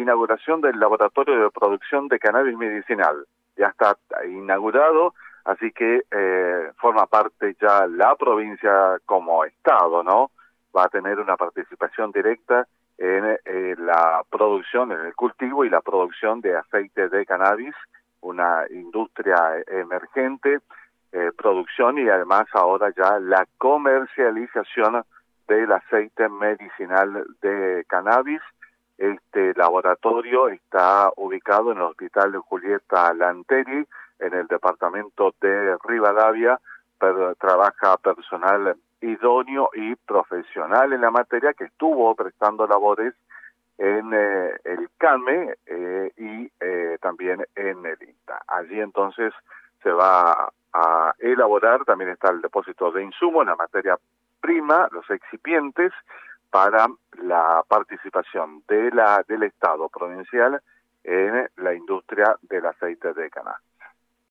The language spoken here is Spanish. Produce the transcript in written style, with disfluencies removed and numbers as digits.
inauguración del laboratorio de producción de cannabis medicinal. Ya está inaugurado, así que forma parte ya la provincia como estado, ¿no? Va a tener una participación directa en la producción, en el cultivo y la producción de aceite de cannabis, una industria emergente, producción y además ahora ya la comercialización del aceite medicinal de cannabis. Este laboratorio está ubicado en el Hospital de Julieta Lanteri, en el departamento de Rivadavia, pero trabaja personal idóneo y profesional en la materia que estuvo prestando labores en el CAME y también en el INTA. Allí entonces se va a elaborar, también está el depósito de insumos, la materia prima, los excipientes, para la participación del Estado provincial en la industria del aceite de cannabis.